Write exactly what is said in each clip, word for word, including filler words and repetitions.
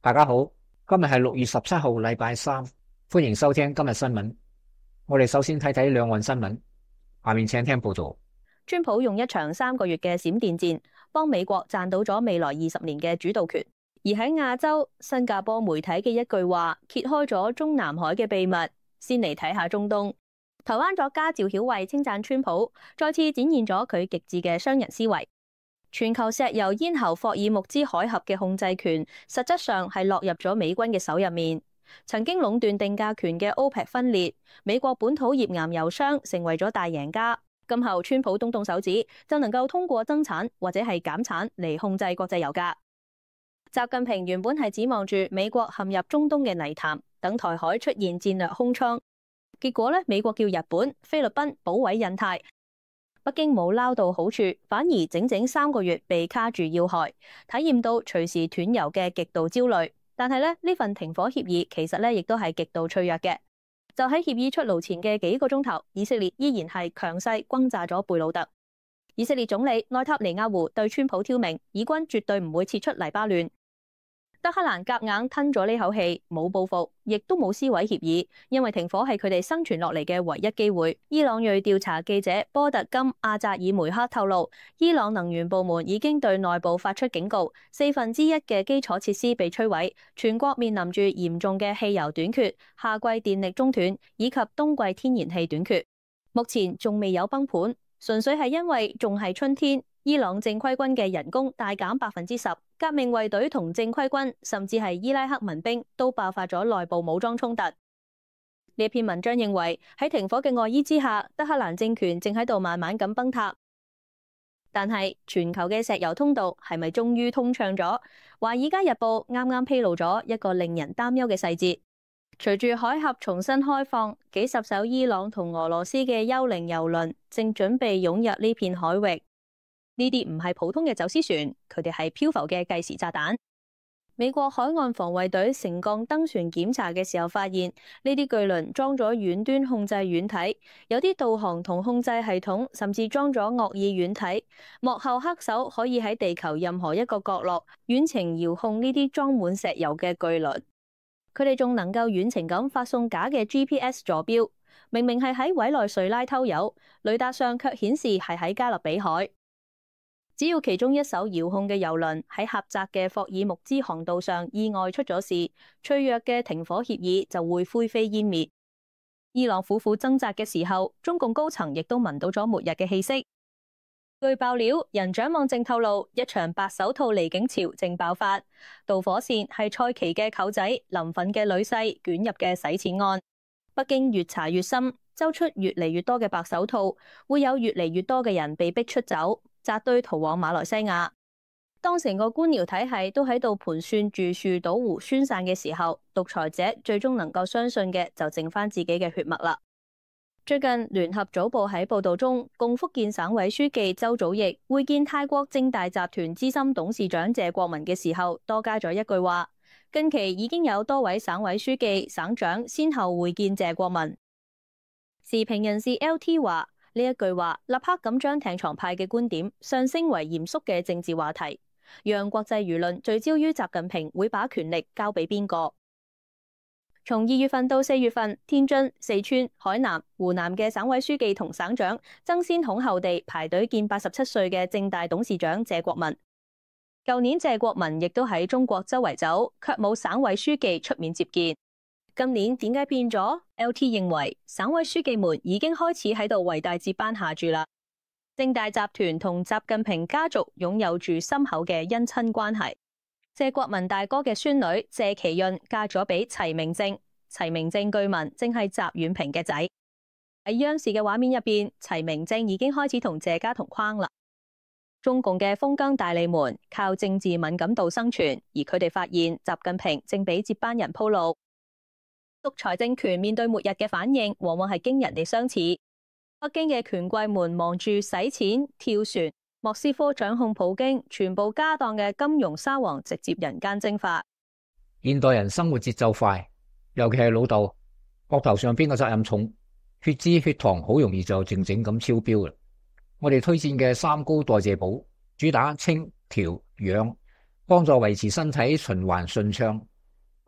大家好，今日係六月十七號，禮拜三，歡迎收聽今日新聞。我哋首先睇睇兩岸新聞，下面請聽報道。 川普用一場三個月嘅閃電戰，幫美國賺到咗未來二十年嘅主導權。而喺亞洲，新加坡媒體嘅一句話揭開咗中南海嘅秘密。先嚟睇下中東，台灣作家趙曉慧稱讚川普，再次展現咗佢極致嘅商人思維。全球石油咽喉霍爾木茲海峽嘅控制權，實質上係落入咗美軍嘅手入面。曾經壟斷定價權嘅 OPEC 分裂，美國本土頁岩油商成為咗大贏家。今後川普動動手指，就能夠通過增產或者係減產嚟控制國際油價。習近平原本係指望住美國陷入中東嘅泥潭，等台海出現戰略空窗。結果咧，美國叫日本、菲律賓保衛印太，北京冇撈到好處，反而整整三個月被卡住要害，體驗到隨時斷油嘅極度焦慮。但係咧，呢份停火協議其實咧亦都係極度脆弱嘅。就喺協議出爐前嘅幾個鐘頭，以色列依然係強勢轟炸咗貝魯特。以色列總理內塔尼亞胡對川普挑明，以軍絕對唔會撤出黎巴嫩。德黑蘭夾硬吞咗呢口氣，冇報復，亦都冇撕毀協議，因為停火係佢哋生存落嚟嘅唯一機會。伊朗裔調查記者波特金阿扎爾梅克透露，伊朗能源部門已經對內部發出警告，四分之一嘅基礎設施被摧毀，全國面臨住嚴重嘅汽油短缺、夏季電力中斷以及冬季天然氣短缺。目前仲未有崩盤，純粹係因為仲係春天。伊朗正規軍嘅人工大減百分之十，革命衛隊同正規軍甚至係伊拉克民兵都爆發咗內部武裝衝突。呢篇文章認為喺停火嘅外衣之下，德黑蘭政權正喺度慢慢咁崩塌。但係全球嘅石油通道係咪終於通暢咗？華爾街日報啱啱披露咗一個令人擔憂嘅細節。隨住海峽重新開放，幾十艘伊朗同俄羅斯嘅幽靈油輪正準備湧入呢片海域。呢啲唔係普通嘅走私船，佢哋係漂浮嘅計時炸彈。美國海岸防衛隊乘降登船檢查嘅時候，發現呢啲巨輪裝咗遠端控制軟體，有啲導航同控制系統，甚至裝咗惡意軟體。幕後黑手可以喺地球任何一個角落遠程遙控呢啲裝滿石油嘅巨輪。佢哋仲能夠遠程咁發送假嘅 G P S 坐標，明明係喺委內瑞拉偷油，雷達上卻顯示係喺加勒比海。只要其中一艘遙控嘅油輪喺狹窄嘅霍爾木茲航道上意外出咗事，脆弱嘅停火協議就會灰飛煙滅。伊朗苦苦掙扎嘅時候，中共高層亦都聞到咗末日嘅氣息。據爆料，人掌網正透露，一場白手套離境潮正爆發，導火線係蔡奇嘅舅仔林奮嘅女婿捲入嘅洗錢案。北京越查越深，揪出越嚟越多嘅白手套，會有越嚟越多嘅人被逼出走，扎堆逃往馬來西亞。當成個官僚體系都喺度盤算住樹倒猢宣散嘅時候，獨裁者最終能夠相信嘅就剩翻自己嘅血脈啦。最近聯合早報喺報道中，共福建省委書記周祖義會見泰國正大集團資深董事長謝國民嘅時候，多加咗一句話：近期已經有多位省委書記、省長先後會見謝國民。時評人士 L T 話，呢一句話立刻咁將艇床派嘅觀點上升為嚴肅嘅政治話題，讓國際輿論聚焦於習近平會把權力交俾邊個。從二月份到四月份，天津、四川、海南、湖南嘅省委書記同省長爭先恐後地排隊見八十七歲嘅正大董事長謝國民。舊年謝國民亦都喺中國周圍走，卻冇省委書記出面接見。今年點解變咗 ？L T 認為省委書記們已經開始喺度為大接班下注啦。正大集團同習近平家族擁有住深厚嘅姻親關係。謝國民大哥嘅孫女謝其潤嫁咗俾齊明正，齊明正據聞正係習遠平嘅仔。喺央視嘅畫面入邊，齊明正已經開始同謝家同框啦。中共嘅封疆大吏們靠政治敏感度生存，而佢哋發現習近平正俾接班人鋪路。獨裁政權面對末日嘅反應，往往係驚人哋相似。北京嘅權貴們忙住洗錢、跳船，莫斯科掌控普京，全部家當嘅金融沙皇直接人間蒸發。 現代人生活節奏快，尤其係老豆，膊頭上邊嘅責任重，血脂血糖好容易就靜靜咁超標啦。我哋推薦嘅三高代謝寶，主打清調養，幫助維持身體循環順暢。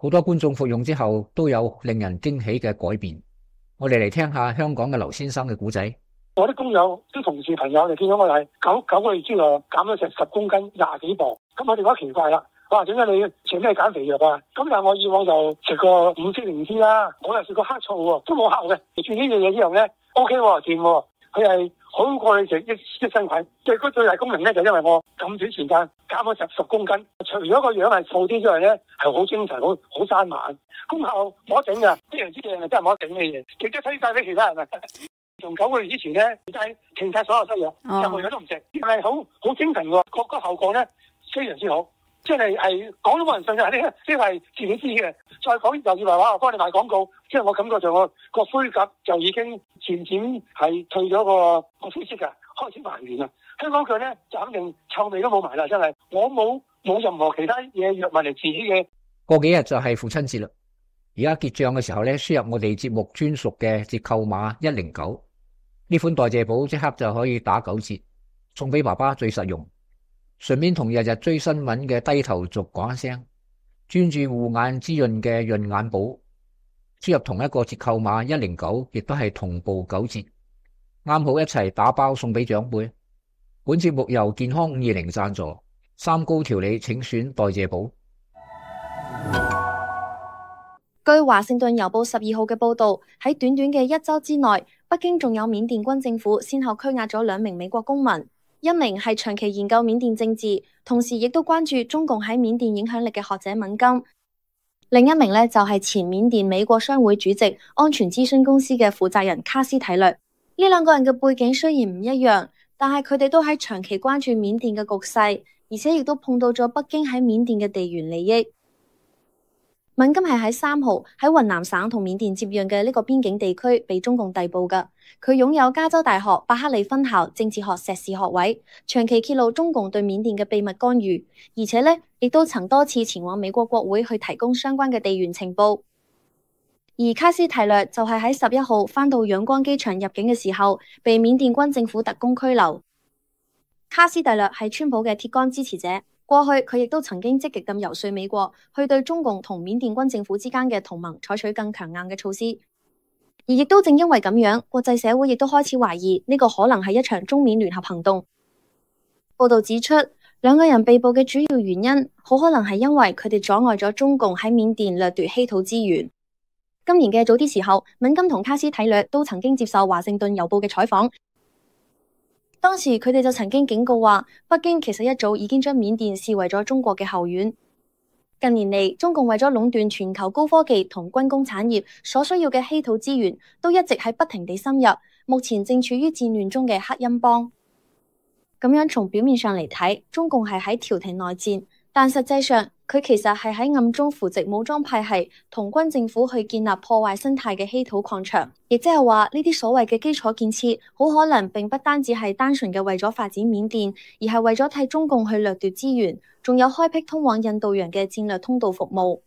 好多觀眾服用之後都有令人驚喜嘅改變。我哋嚟聽下香港嘅劉先生嘅故仔。 我啲工友、啲同事朋友就見到我係九九個月之內減咗成十公斤，廿幾磅。咁我哋覺得奇怪啦，哇！點解你食咩減肥藥啊？咁但係我以往就食過五色靈芝啦，我又食過黑醋喎，都冇效嘅。食呢樣嘢之後咧 ，O K 喎，掂喎，佢係好過你食益益生菌。最嗰最大功能咧，就因為我咁短時間減咗十十公斤，除咗個樣係瘦啲之外咧，係好精神，好好生猛，功效冇得頂㗎。呢樣之嘢係真係冇得頂嘅嘢，值得推介俾其他人啊！從九個月之前咧，就係停晒所有西藥，任何藥都唔食，係好好精神喎，個個效果咧非常之好，即係係講都冇人信嘅，呢呢係自己知嘅。再講又以為話我幫你賣廣告，即係我感覺就我個灰甲就已經漸漸係退咗個個灰色㗎，開始還原啦。香港腳咧就肯定臭味都冇埋啦，真係我冇冇任何其他嘢藥物嚟治嘅。 過幾日就係父親節啦，而家結賬嘅時候咧，輸入我哋節目專屬嘅折扣碼一零九。呢款代謝寶即刻就可以打九折，送俾爸爸最實用。順便同日日追新聞嘅低頭族講一聲，專注護眼滋潤嘅潤眼寶，輸入同一個折扣碼一零九，亦都係同步九折，啱好一齊打包送俾長輩。本節目由健康五二零贊助，三高調理請選代謝寶。 據華盛頓郵報十二號嘅報道，喺短短嘅一周之內，北京仲有緬甸軍政府先後拘押咗兩名美國公民，一名係長期研究緬甸政治，同時亦都關注中共喺緬甸影響力嘅學者敏金；另一名呢，就係前緬甸美國商會主席、安全諮詢公司嘅負責人卡斯提略。呢兩個人嘅背景雖然唔一樣，但係佢哋都喺長期關注緬甸嘅局勢，而且亦都碰到咗北京喺緬甸嘅地緣利益。敏金係喺三號喺雲南省同緬甸接壤嘅呢個邊境地區被中共逮捕㗎。佢擁有加州大學伯克利分校政治學碩士學位，長期揭露中共對緬甸嘅秘密干預，而且呢亦都曾多次前往美國國會去提供相關嘅地緣情報。而卡斯提略就係喺十一號返到仰光機場入境嘅時候，被緬甸軍政府特工拘留。卡斯提略係川普嘅鐵桿支持者。過去佢亦都曾經積極咁游說美國去對中共同緬甸軍政府之間嘅同盟採取更強硬嘅措施，而亦都正因為咁樣，國際社會亦都開始懷疑呢個可能係一場中緬聯合行動。報道指出，兩個人被捕嘅主要原因，好可能係因為佢哋阻礙咗中共喺緬甸掠奪稀土資源。今年嘅早啲時候，敏金同卡斯提略都曾經接受華盛頓郵報嘅採訪。當時佢哋就曾經警告話，北京其實一早已經將緬甸視為咗中國嘅後院。近年嚟，中共為咗壟斷全球高科技同軍工產業所需要嘅稀土資源，都一直喺不停地深入，目前正處於戰亂中嘅克欽邦。咁樣從表面上嚟睇，中共係喺調停內戰，但實際上佢其實係喺暗中扶植武裝派系同軍政府去建立破壞生態嘅稀土礦場，亦即係話呢啲所謂嘅基礎建設，好可能並不單止係單純嘅為咗發展緬甸，而係為咗替中共去掠奪資源，仲有開闢通往印度洋嘅戰略通道服務。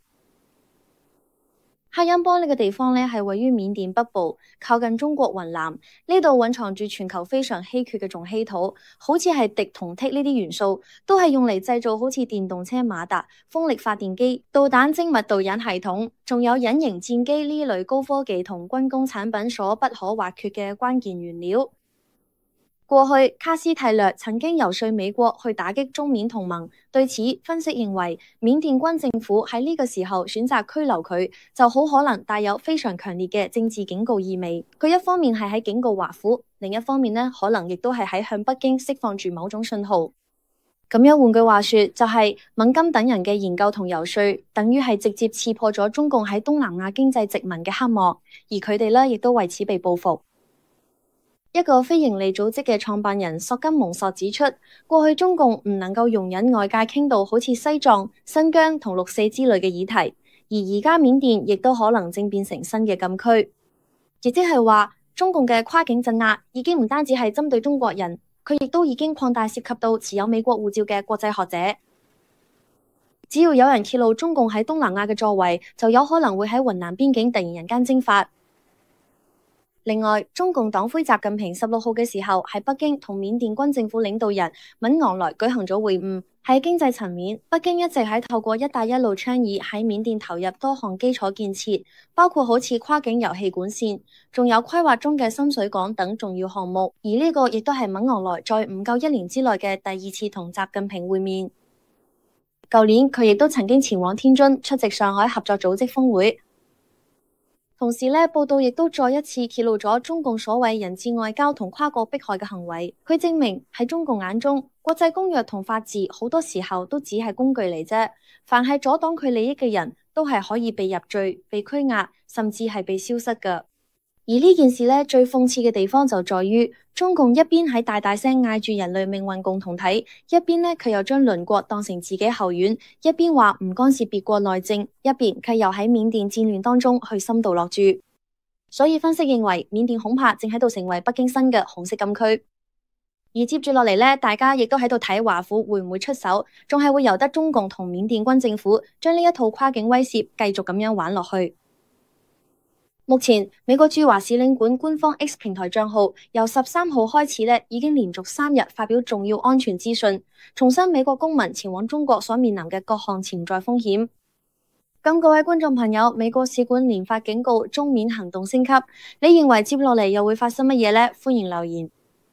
克欽邦呢個地方呢，係位於緬甸北部，靠近中國雲南，呢度蘊藏住全球非常稀缺嘅重稀土，好似係銫同銫呢啲元素，都係用嚟製造好似電動車馬達、風力發電機、導彈精密導引系統，仲有隱形戰機呢類高科技同軍工產品所不可或缺嘅關鍵原料。過去卡斯提略曾經游說美國去打擊中緬同盟，對此分析認為，緬甸軍政府喺呢個時候選擇拘留佢，就好可能帶有非常強烈嘅政治警告意味。佢一方面係喺警告華府，另一方面呢，可能亦都係喺向北京釋放住某種信號。咁樣換句話說，就係敏金等人嘅研究同游說，等於係直接刺破咗中共喺東南亞經濟殖民嘅黑幕，而佢哋呢亦都為此被報復。一個非營利組織嘅創辦人索金蒙索指出，過去中共唔能夠容忍外界傾到好似西藏、新疆同六四之類嘅議題，而而家緬甸亦都可能正變成新嘅禁區，亦即係話中共嘅跨境鎮壓已經唔單止係針對中國人，佢亦都已經擴大涉及到持有美國護照嘅國際學者。只要有人揭露中共喺東南亞嘅作為，就有可能會喺雲南邊境突然人間蒸發。 另外，中共黨魁習近平十六號嘅時候喺北京同緬甸軍政府領導人敏昂萊舉行咗會晤。喺經濟層面，北京一直喺透過一帶一路倡議喺緬甸投入多項基礎建設，包括好似跨境油氣管線，仲有規劃中嘅深水港等重要項目。而呢個亦都係敏昂萊在唔夠一年之內嘅第二次同習近平會面。舊年佢亦都曾經前往天津出席上海合作組織峰會。同時呢，報道亦都再一次揭露咗中共所謂人質外交同跨國迫害嘅行為。佢證明喺中共眼中，國際公約同法治好多時候都只係工具嚟啫。凡係阻擋佢利益嘅人都係可以被入罪、被拘押，甚至係被消失㗎。而呢件事呢，最諷刺嘅地方就在於，中共一邊喺大大聲嗌住人類命運共同體，一邊呢佢又將鄰國當成自己後院，一邊話唔干涉別國內政，一邊佢又喺緬甸戰亂當中去深度落注。所以分析認為，緬甸恐怕正喺度成為北京新嘅紅色禁區。而接住落嚟呢，大家亦都喺度睇華府會唔會出手，仲係會由得中共同緬甸軍政府將呢一套跨境威懾繼續咁樣玩落去。目前，美國駐華使領館官方 X 平台賬號由十三號開始呢，已經連續三日發表重要安全資訊，重申美國公民前往中國所面臨嘅各項潛在風險。咁各位觀眾朋友，美國使館連發警告，中緬行動升級，你認為接落嚟又會發生乜嘢呢？歡迎留言。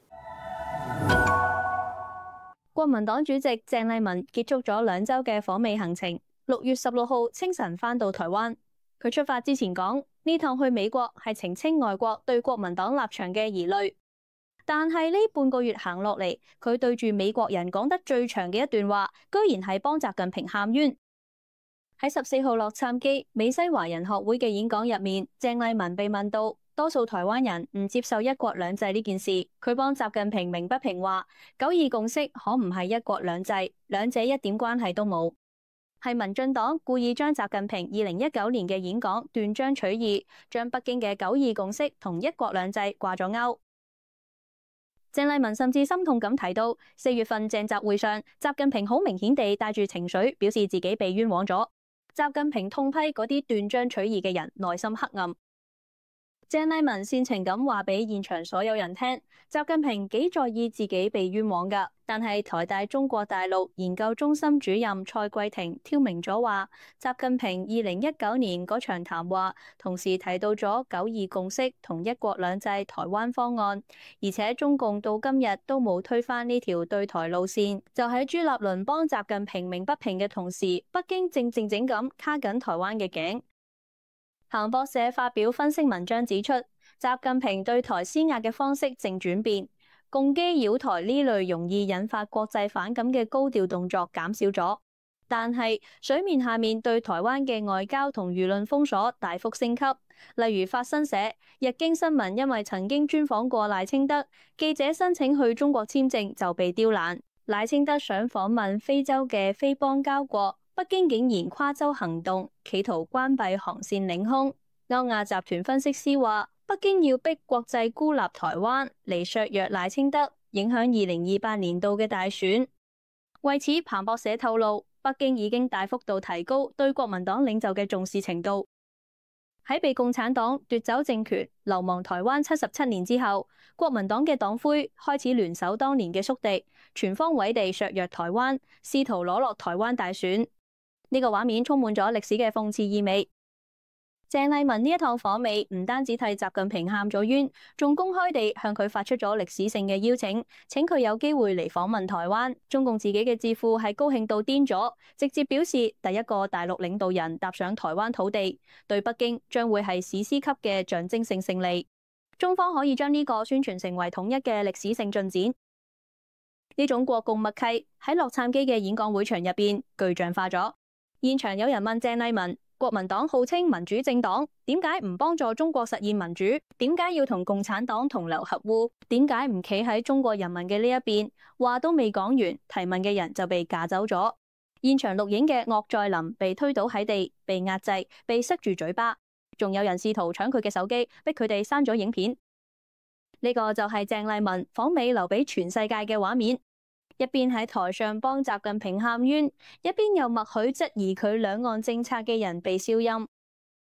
國民黨主席鄭麗文結束咗兩週嘅訪美行程，六月十六號清晨返到台灣。佢出發之前講，呢趟去美國係澄清外國對國民黨立場嘅疑慮。但係呢半個月行落嚟，佢對住美國人講得最長嘅一段話，居然係幫習近平喊冤。喺十四號洛杉磯美西華人學會嘅演講入面，鄭麗文被問到多數台灣人唔接受一國兩制呢件事，佢幫習近平鳴不平話，九二共識可唔係一國兩制，兩者一點關係都冇。係民進黨故意將習近平二零一九年嘅演講斷章取義，將北京嘅九二共識同一國兩制掛咗鈎。鄭麗文甚至心痛咁提到，四月份鄭習會上，習近平好明顯地帶住情緒，表示自己被冤枉咗。習近平痛批嗰啲斷章取義嘅人內心黑暗。鄭麗文煽情咁話俾現場所有人聽，習近平幾在意自己被冤枉㗎。但係台大中國大陸研究中心主任蔡桂婷挑明咗話，習近平二零一九年嗰場談話同時提到咗九二共識同一國兩制台灣方案，而且中共到今日都冇推翻呢條對台路線。就喺朱立倫幫習近平鳴不平嘅同時，北京正靜靜咁卡緊台灣嘅頸。彭博社發表分析文章指出，習近平對台施壓嘅方式正轉變，共機擾台呢類容易引發國際反感嘅高調動作減少咗，但係水面下面對台灣嘅外交同輿論封鎖大幅升級。例如法新社、日經新聞因為曾經專訪過賴清德，記者申請去中國簽證就被刁難。賴清德想訪問非洲嘅非邦交國，北京竟然跨州行動，企圖關閉航線領空。歐亞集團分析師話，北京要逼國際孤立台灣嚟削弱賴清德，影響二零二八年度嘅大選。為此，彭博社透露，北京已經大幅度提高對國民黨領袖嘅重視程度。喺被共產黨奪走政權、流亡台灣七十七年之後，國民黨嘅黨魁開始聯手當年嘅宿敵，全方位地削弱台灣，試圖攞落台灣大選。呢個畫面充滿咗歷史嘅諷刺意味。鄭麗文呢一趟訪美唔單止替習近平喊咗冤，仲公開地向佢發出咗歷史性嘅邀請，請佢有機會嚟訪問台灣。中共自己嘅智庫係高興到癲咗，直接表示第一個大陸領導人踏上台灣土地，對北京將會係史詩級嘅象徵性勝利。中方可以將呢個宣傳成為統一嘅歷史性進展。呢種國共默契喺洛杉磯嘅演講會場入邊具象化咗。現場有人問鄭麗文，國民黨號稱民主政黨，點解唔幫助中國實現民主？點解要同共產黨同流合污？點解唔企喺中國人民嘅呢一邊？話都未講完，提問嘅人就被架走咗。現場錄影嘅岳在林被推倒喺地，被壓制，被塞住嘴巴，仲有人試圖搶佢嘅手機，逼佢哋刪咗影片。呢個就係鄭麗文訪美留俾全世界嘅畫面。一邊喺台上幫習近平喊冤，一邊又默許質疑佢兩岸政策嘅人被消音。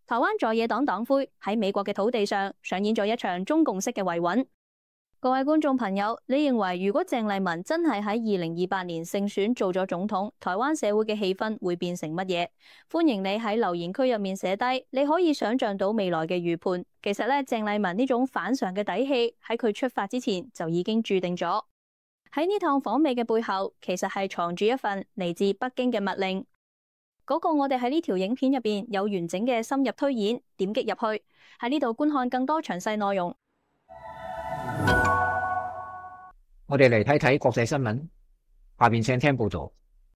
台灣在野黨黨魁喺美國嘅土地上上演咗一場中共式嘅維穩。各位觀眾朋友，你認為如果鄭麗文真係喺二零二八年勝選做咗總統，台灣社會嘅氣氛會變成乜嘢？歡迎你喺留言區入面寫低，你可以想象到未來嘅預判。其實咧，鄭麗文呢種反常嘅底氣喺佢出發之前就已經注定咗。喺呢趟訪美嘅背後，其實係藏住一份嚟自北京嘅密令。嗰個我哋喺呢條影片入邊有完整嘅深入推演，點擊入去喺呢度觀看更多詳細內容。 我哋嚟睇睇國際新聞，下邊請聽報道。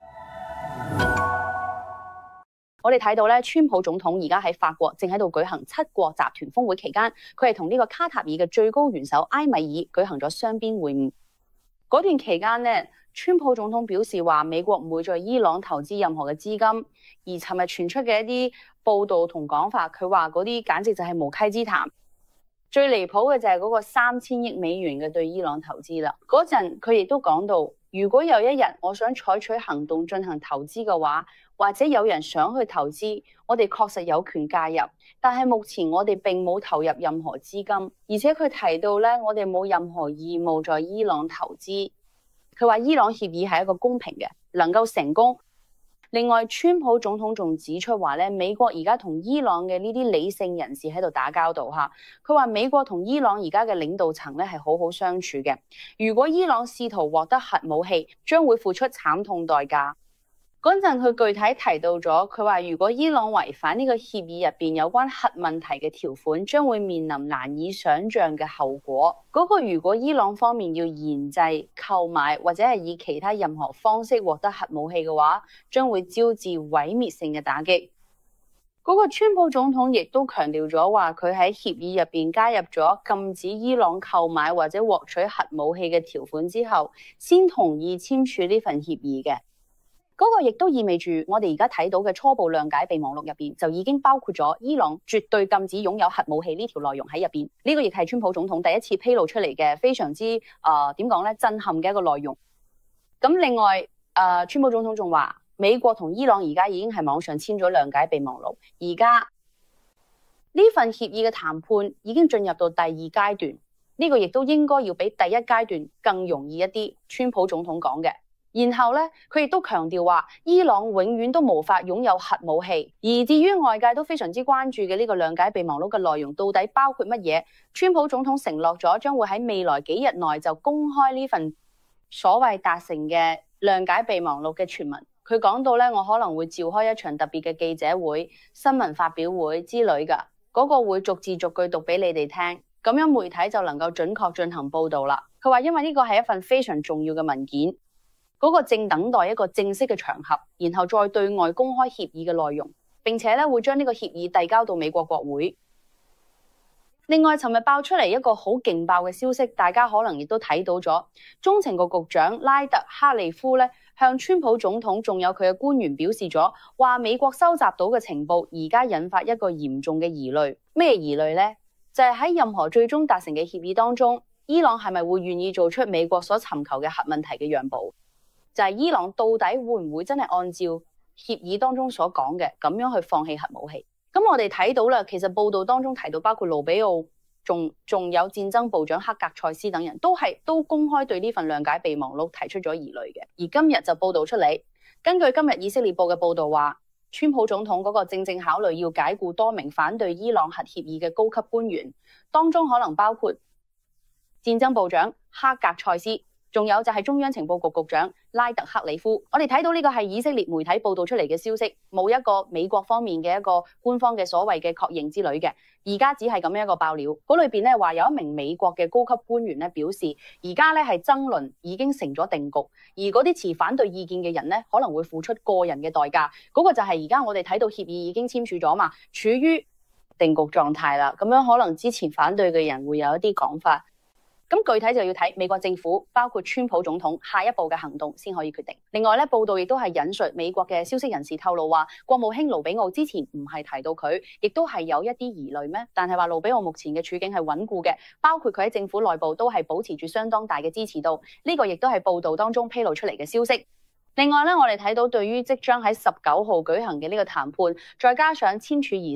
我哋睇到咧，川普總統而家喺法國正喺度舉行七國集團峰會期間，佢係同呢個卡塔爾嘅最高元首埃米爾舉行咗雙邊會晤。嗰段期間呢，川普總統表示話美國唔會在伊朗投資任何嘅資金，而尋日傳出嘅一啲報道同講法，佢話嗰啲簡直就係無稽之談。最離譜嘅就係嗰個三千億美元嘅對伊朗投資啦。嗰陣佢亦都講到，如果有一日我想採取行動進行投資嘅話，或者有人想去投資，我哋確實有權介入。但係目前我哋並冇投入任何資金，而且佢提到咧，我哋冇任何義務在伊朗投資。佢話伊朗協議係一個公平嘅，能夠成功。另外，川普總統仲指出話咧，美國而家同伊朗嘅呢啲理性人士喺度打交道嚇。佢話美國同伊朗而家嘅領導層咧係好好相處嘅。如果伊朗試圖獲得核武器，將會付出慘痛代價。嗰陣佢具體提到咗，佢話如果伊朗違反呢個協議入邊有關核問題嘅條款，將會面臨難以想像嘅後果。嗰個如果伊朗方面要研製、購買或者係以其他任何方式獲得核武器嘅話，將會招致毀滅性嘅打擊。嗰個川普總統亦都強調咗話，佢喺協議入邊加入咗禁止伊朗購買或者獲取核武器嘅條款之後，先同意簽署呢份協議嘅。嗰個亦都意味住，我哋而家睇到嘅初步諒解備忘錄入邊就已經包括咗伊朗絕對禁止擁有核武器呢條內容喺入邊。呢個亦係川普總統第一次披露出嚟嘅非常之誒點講咧震撼嘅一個內容。咁另外誒、呃，川普總統仲話，美國同伊朗而家已經係網上簽咗諒解備忘錄，而家呢份協議嘅談判已經進入到第二階段。呢、這個亦都應該要比第一階段更容易一啲。川普總統講嘅。然後咧，佢亦都強調話，伊朗永遠都無法擁有核武器。而至於外界都非常之關注嘅呢個諒解備忘錄嘅內容，到底包括乜嘢？川普總統承諾咗，將會喺未來幾日內就公開呢份所謂達成嘅諒解備忘錄嘅傳聞。佢講到咧，我可能會召開一場特別嘅記者會、新聞發表會之類㗎，嗰個會逐字逐句讀俾你哋聽，咁樣媒體就能夠準確進行報導啦。佢話因為呢個係一份非常重要嘅文件。嗰個正等待一個正式嘅場合，然後再對外公開協議嘅內容，並且咧會將呢個協議遞交到美國國會。另外，尋日爆出嚟一個好勁爆嘅消息，大家可能亦都睇到咗，中情局局長拉特克利夫咧向川普總統仲有佢嘅官員表示咗，話美國收集到嘅情報而家引發一個嚴重嘅疑慮。咩疑慮呢？就係喺任何最終達成嘅協議當中，伊朗係咪會願意做出美國所尋求嘅核問題嘅讓步？就係伊朗到底會唔會真係按照協議當中所講嘅咁樣去放棄核武器？咁我哋睇到啦，其實報道當中提到，包括盧比奧，仲仲有戰爭部長克格塞斯等人都係都公開對呢份諒解備忘錄提出咗疑慮嘅。而今日就報道出嚟，根據今日以色列報嘅報道話，川普總統嗰個正正考慮要解僱多名反對伊朗核協議嘅高級官員，當中可能包括戰爭部長克格塞斯。仲有就係中央情報局局長拉特克里夫。我哋睇到呢個係以色列媒體報道出嚟嘅消息，冇一個美國方面嘅一個官方嘅所謂嘅確認之類嘅，而家只係咁樣一個爆料。嗰裏邊咧話有一名美國嘅高級官員咧表示，而家咧係爭論已經成咗定局，而嗰啲持反對意見嘅人咧可能會付出個人嘅代價。嗰、那個就係而家我哋睇到協議已經簽署咗嘛，處於定局狀態啦。咁樣可能之前反對嘅人會有一啲講法。咁具體就要睇美國政府，包括川普總統下一步嘅行動先可以決定。另外咧，報道亦都係引述美國嘅消息人士透露話，國務卿盧比奧之前唔係提到佢，亦都係有一啲疑慮咩？但係話盧比奧目前嘅處境係穩固嘅，包括佢喺政府內部都係保持住相當大嘅支持度。呢個亦都係報道當中披露出嚟嘅消息。另外咧，我哋睇到對於即將喺十九號舉行嘅呢個談判，再加上簽署儀式，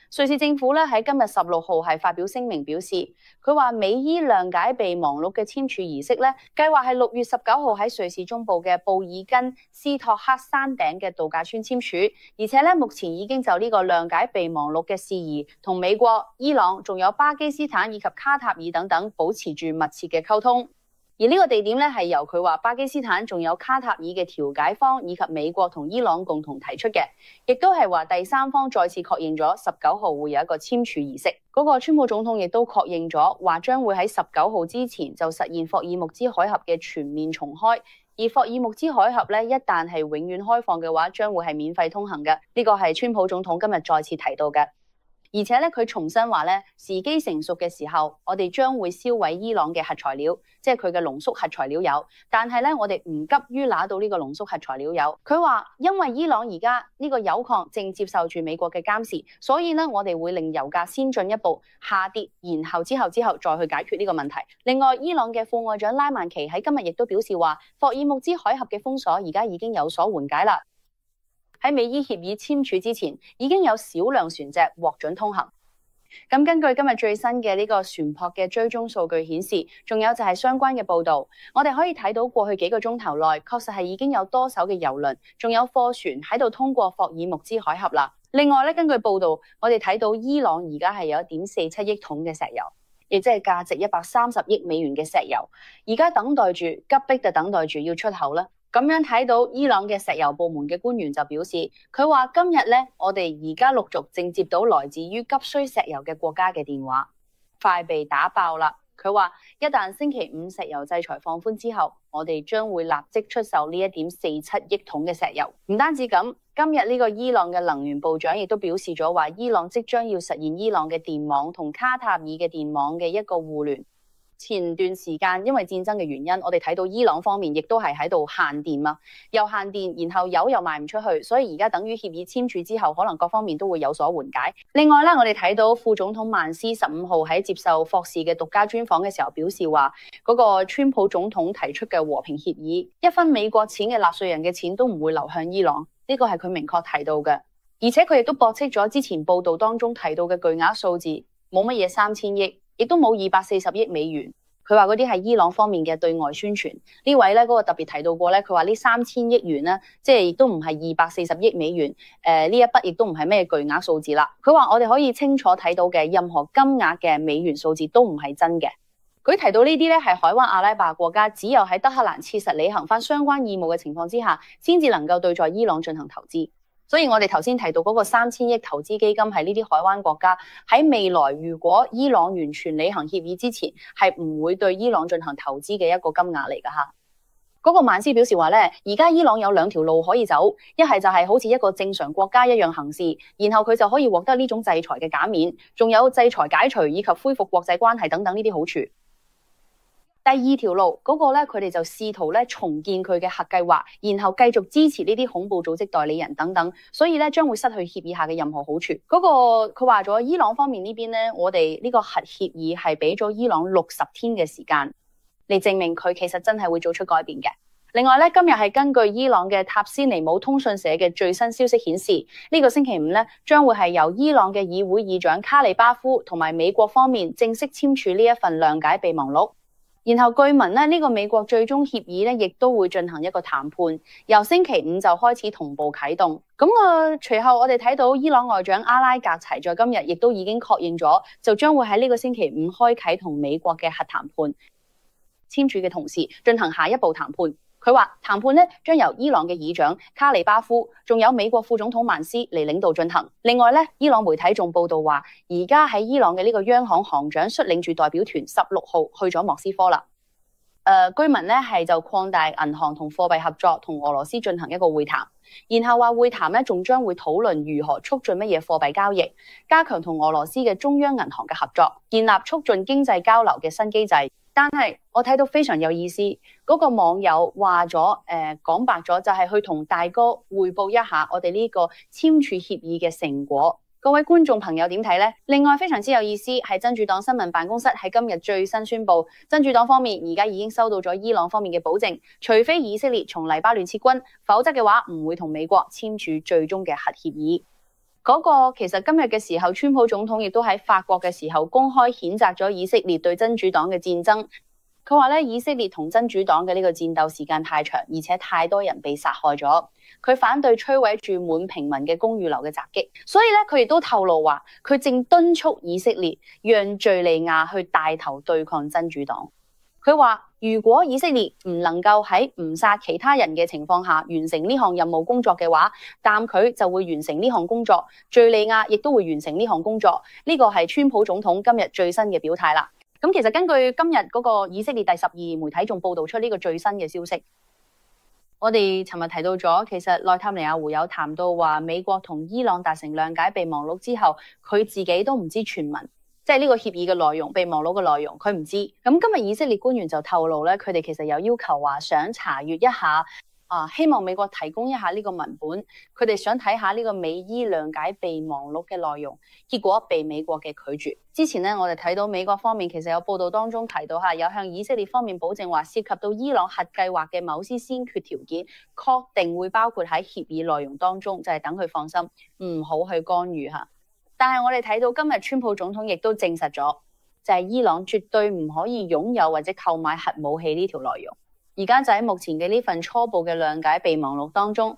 瑞士政府咧喺今日十六號係發表聲明表示，佢話美伊諒解備忘錄嘅簽署儀式咧，計劃係六月十九號喺瑞士中部嘅布爾根斯托克山頂嘅度假村簽署，而且咧目前已經就呢個諒解備忘錄嘅事宜同美國、伊朗、仲有巴基斯坦以及卡塔爾等等保持住密切嘅溝通。而呢個地點咧係由佢話巴基斯坦仲有卡塔爾嘅調解方以及美國同伊朗共同提出嘅，亦都係話第三方再次確認咗十九號會有一個簽署儀式。嗰、那個川普總統亦都確認咗話將會喺十九號之前就實現霍爾木茲海峽嘅全面重開。而霍爾木茲海峽咧一旦係永遠開放嘅話，將會係免費通行嘅。呢、這個係川普總統今日再次提到嘅。而且咧，佢重申話咧，時機成熟嘅時候，我哋將會銷毀伊朗嘅核材料，即係佢嘅濃縮核材料油。但係咧，我哋唔急於拿到呢個濃縮核材料油。佢話，因為伊朗而家呢個油礦正接受住美國嘅監視，所以咧，我哋會令油價先進一步下跌，然後之後之後再去解決呢個問題。另外，伊朗嘅副外長拉曼奇喺今日亦都表示話，霍爾木茲海峽嘅封鎖而家已經有所緩解啦。喺美伊協議簽署之前，已經有少量船隻獲准通行。咁根據今日最新嘅呢個船舶嘅追蹤數據顯示，仲有就係相關嘅報導，我哋可以睇到過去幾個鐘頭內，確實係已經有多艘嘅郵輪，仲有貨船喺度通過霍爾木茲海峽啦。另外咧，根據報導，我哋睇到伊朗而家係有一點四七億桶嘅石油，亦即係價值一百三十億美元嘅石油，而家等待住急迫地等待住要出口啦。咁樣睇到伊朗嘅石油部門嘅官員就表示，佢話今日咧，我哋而家陸續正接到來自於急需石油嘅國家嘅電話，快被打爆啦。佢話一旦星期五石油制裁放寬之後，我哋將會立即出售呢一點四七億桶嘅石油。唔單止咁，今日呢個伊朗嘅能源部長亦都表示咗話，伊朗即將要實現伊朗嘅電網同卡塔爾嘅電網嘅一個互聯。前段時間因為戰爭嘅原因，我哋睇到伊朗方面亦都係喺度限電嘛，又限電，然後油又賣唔出去，所以而家等於協議簽署之後，可能各方面都會有所緩解。另外咧，我哋睇到副總統曼斯十五號喺接受霍士嘅獨家專訪嘅時候表示話，嗰個川普總統提出嘅和平協議，一分美國錢嘅納稅人嘅錢都唔會流向伊朗，呢個係佢明確提到嘅，而且佢亦都駁斥咗之前報道當中提到嘅巨額數字，冇乜嘢三千億。亦都冇二百四十億美元，佢話嗰啲係伊朗方面嘅對外宣傳。呢位咧嗰個特別提到過咧，佢話呢三千億元咧，即係亦都唔係二百四十億美元，誒、呃、呢一筆亦都唔係咩巨額數字啦。佢話我哋可以清楚睇到嘅任何金額嘅美元數字都唔係真嘅。佢提到呢啲咧係海灣阿拉伯國家只有喺德黑蘭切實履行翻相關義務嘅情況之下，先至能夠對在伊朗進行投資。所以我哋頭先提到嗰個三千億投資基金係呢啲海灣國家喺未來如果伊朗完全履行協議之前係唔會對伊朗進行投資嘅一個金額嚟噶吓。嗰個曼斯表示話咧，而家伊朗有兩條路可以走，一係就係好似一個正常國家一樣行事，然後佢就可以獲得呢種制裁嘅減免，仲有制裁解除以及恢復國際關係等等呢啲好處。第二條路嗰、那個咧，佢哋就試圖咧重建佢嘅核計劃，然後繼續支持呢啲恐怖組織代理人等等，所以咧將會失去協議下嘅任何好處。嗰、那個佢話咗，伊朗方面呢邊咧，我哋呢個核協議係俾咗伊朗六十天嘅時間嚟證明佢其實真係會做出改變嘅。另外咧，今日係根據伊朗嘅塔斯尼姆通訊社嘅最新消息顯示，呢、這個星期五咧將會係由伊朗嘅議會議長卡里巴夫同埋美國方面正式簽署呢一份諒解備忘錄。然後據聞咧，呢個美國最終協議咧，亦都會進行一個談判，由星期五就開始同步啟動。咁啊，隨後我哋睇到伊朗外長阿拉格齊在今日亦都已經確認咗，就將會喺呢個星期五開啟同美國嘅核談判，簽署嘅同時進行下一步談判。佢話談判咧將由伊朗嘅議長卡里巴夫，仲有美國副總統曼斯嚟領導進行。另外咧，伊朗媒體仲報道話，而家喺伊朗嘅呢個央行行長率領住代表團十六號去咗莫斯科啦。誒、呃，居民咧係就擴大銀行同貨幣合作，同俄羅斯進行一個會談。然後話會談咧仲將會討論如何促進乜嘢貨幣交易，加強同俄羅斯嘅中央銀行嘅合作，建立促進經濟交流嘅新機制。但係我睇到非常有意思，嗰、那個網友話咗，誒講白咗就係去同大哥匯報一下我哋呢個簽署協議嘅成果。各位觀眾朋友點睇呢？另外非常之有意思係真主黨新聞辦公室喺今日最新宣布，真主黨方面而家已經收到咗伊朗方面嘅保證，除非以色列從黎巴嫩撤軍，否則嘅話唔會同美國簽署最終嘅核協議。 嗰個其實今日嘅時候，川普總統亦都喺法國嘅時候公開譴責咗以色列對真主黨嘅戰爭。佢話咧，以色列同真主黨嘅呢個戰鬥時間太長，而且太多人被殺害咗。佢反對摧毀住滿平民嘅公寓樓嘅襲擊，所以咧佢亦都透露話，佢正敦促以色列讓敘利亞去帶頭對抗真主黨。佢話，如果以色列唔能夠喺唔殺其他人嘅情況下完成呢項任務工作嘅話，但佢就會完成呢項工作，敘利亞亦都會完成呢項工作。呢個係川普總統今日最新嘅表態啦。咁其實根據今日嗰個以色列第十二媒體仲報道出呢個最新嘅消息，我哋尋日提到咗，其實內塔尼亞胡有談到話美國同伊朗達成諒解備忘錄之後，佢自己都唔知全文，即係呢個協議嘅內容、備忘錄嘅內容，佢唔知。咁今日以色列官員就透露咧，佢哋其實有要求話想查閱一下。啊！希望美國提供一下呢個文本，佢哋想睇下呢個美伊諒解備忘錄嘅內容，結果被美國嘅拒絕。之前咧，我哋睇到美國方面其實有報道當中提到嚇，有向以色列方面保證話，涉及到伊朗核計劃嘅某些先決條件，確定會包括喺協議內容當中，就係等佢放心，唔好去干預嚇。但係我哋睇到今日川普總統亦都證實咗，就係伊朗絕對唔可以擁有或者購買核武器呢條內容。而家就喺目前嘅呢份初步嘅諒解備忘錄當中，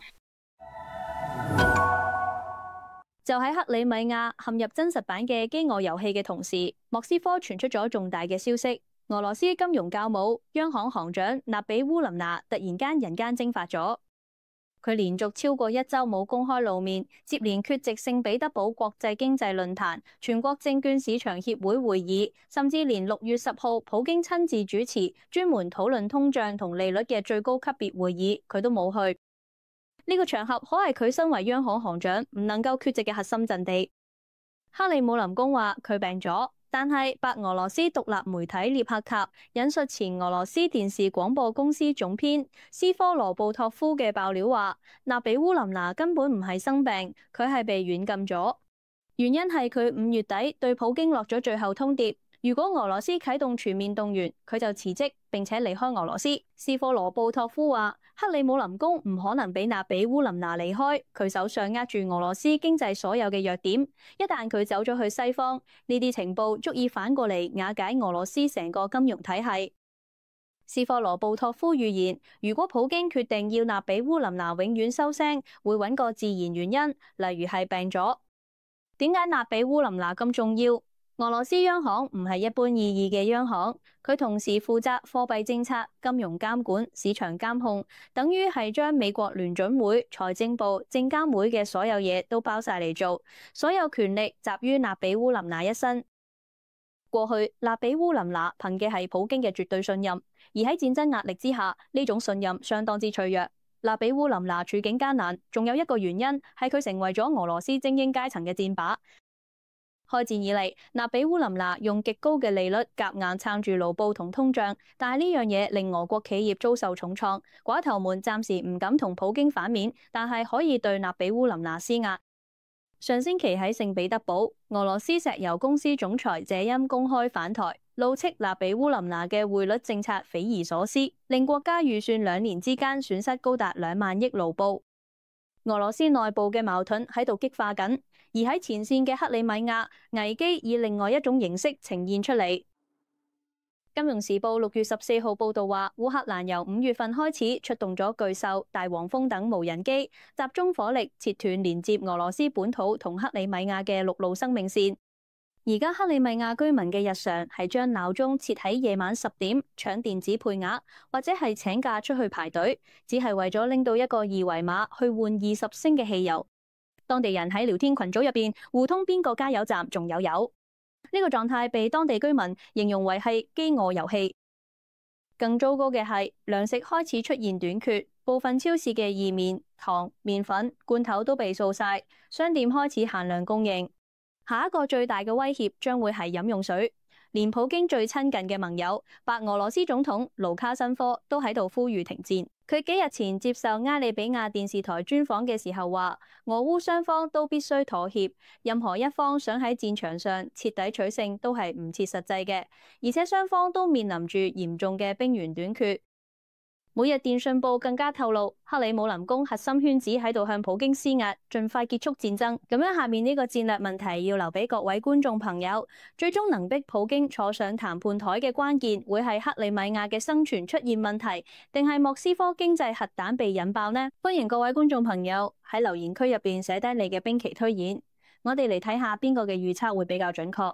就喺克里米亞陷入真實版嘅飢餓遊戲嘅同時，莫斯科傳出咗重大嘅消息，俄羅斯金融教母、央行行長納比烏林娜突然間人間蒸發咗。佢連續超過一周冇公開露面，接連缺席聖彼得堡國際經濟論壇、全國證券市場協會會議，甚至連六月十號普京親自主持專門討論通脹同利率嘅最高級別會議，佢都冇去。呢個場合可係佢身為央行行長唔能夠缺席嘅核心陣地。克里姆林宮話佢病咗。但係白俄羅斯獨立媒體涅帕塔引述前俄羅斯電視廣播公司總編斯科羅布托夫嘅爆料話，納比烏林娜根本唔係生病，佢係被軟禁咗。原因係佢五月底對普京落咗最後通牒，如果俄羅斯啟動全面動員，佢就辭職並且離開俄羅斯。斯科羅布托夫話，克里姆林宮唔可能俾納比烏林娜離開，佢手上握住俄羅斯經濟所有嘅弱點，一旦佢走咗去西方，呢啲情報足以反過嚟瓦解俄羅斯成個金融體系。斯科羅布托夫預言，如果普京決定要納比烏林娜永遠收聲，會揾個自然原因，例如係病咗。點解納比烏林娜咁重要？俄羅斯央行唔係一般意義嘅央行，佢同時負責貨幣政策、金融監管、市場監控，等於係將美國聯準會、財政部、證監會嘅所有嘢都包晒嚟做，所有權力集於納比烏林娜一身。過去納比烏林娜憑嘅係普京嘅絕對信任，而喺戰爭壓力之下，呢種信任相當之脆弱。納比烏林娜處境艱難，仲有一個原因係佢成為咗俄羅斯精英階層嘅箭靶。開戰以嚟，納比烏林娜用極高嘅利率夾硬撐住盧布同通脹，但係呢樣嘢令俄國企業遭受重創。寡頭們暫時唔敢同普京反面，但係可以對納比烏林娜施壓。上星期喺聖彼得堡，俄羅斯石油公司總裁謝欽公開返台，怒斥納比烏林娜嘅匯率政策匪夷所思，令國家預算兩年之間損失高達兩萬億盧布。俄羅斯內部嘅矛盾喺度激化緊，而喺前線嘅克里米亞，危機以另外一種形式呈現出嚟。金融時報六月十四號報道話，烏克蘭由五月份開始出動咗巨獸、大黃蜂等無人機，集中火力切斷連接俄羅斯本土同克里米亞嘅陸路生命線。而家克里米亞居民嘅日常係將鬧鐘設喺夜晚十點搶電子配額，或者係請假出去排隊，只係為咗拎到一個二維碼去換二十升嘅汽油。當地人喺聊天群組入邊互通邊個加油站仲有油。呢個狀態被當地居民形容為係飢餓遊戲。更糟糕嘅係糧食開始出現短缺，部分超市嘅意麵、糖、麵粉、罐頭都被掃晒，商店開始限量供應。下一個最大嘅威脅將會係飲用水，連普京最親近嘅盟友白俄羅斯總統盧卡申科都喺度呼籲停戰。佢幾日前接受埃利比亞電視台專訪嘅時候話，俄烏雙方都必須妥協，任何一方想喺戰場上徹底取勝都係唔切實際嘅，而且雙方都面臨住嚴重嘅兵源短缺。 每日電訊報更加透露，克里姆林宮核心圈子喺度向普京施壓，盡快結束戰爭。咁樣下面呢個戰略問題要留俾各位觀眾朋友。最終能逼普京坐上談判台嘅關鍵，會係克里米亞嘅生存出現問題，定係莫斯科經濟核彈被引爆呢？歡迎各位觀眾朋友喺留言區入邊寫低你嘅兵棋推演，我哋嚟睇下邊個嘅預測會比較準確。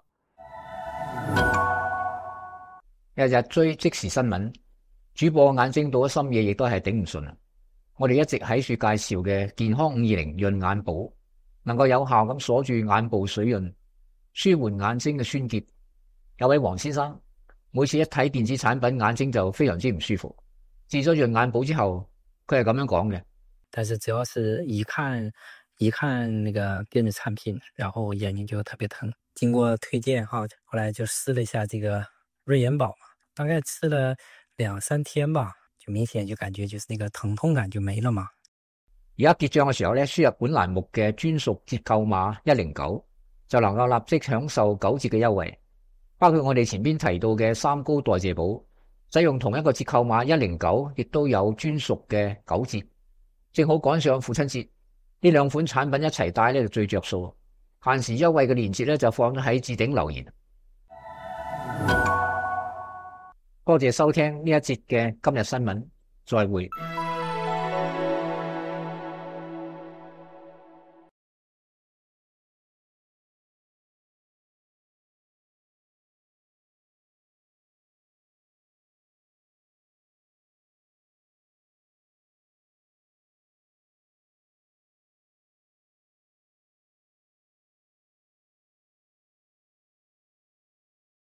日日追即時新聞。主播眼睛到咗深夜亦都係頂唔順啦。我哋一直喺處介紹嘅健康五二零潤眼寶，能夠有效咁鎖住眼部水潤，舒緩眼睛嘅酸澀。有位黃先生每次一睇電子產品，眼睛就非常之唔舒服。治咗潤眼寶之後，佢係咁樣講嘅。 但是只要是一看一看那個電子產品，然後眼睛就特別疼。經過推薦哈，後來就試了一下這個潤眼寶嘛，大概吃了兩三天吧，就明顯就感覺就是那個疼痛感就沒了嘛。 而家結賬嘅時候咧，輸入本欄目嘅專屬折扣碼一零九，就能夠立即享受九折嘅優惠，包括我哋前邊提到嘅三高代謝寶，使用同一個折扣碼一零九，亦都有專屬嘅九折，正好趕上父親節，呢兩款產品一齊帶咧就最着數。限時優惠嘅鏈接咧就放咗喺置頂留言。多謝收聽呢一節嘅今日新聞，再會。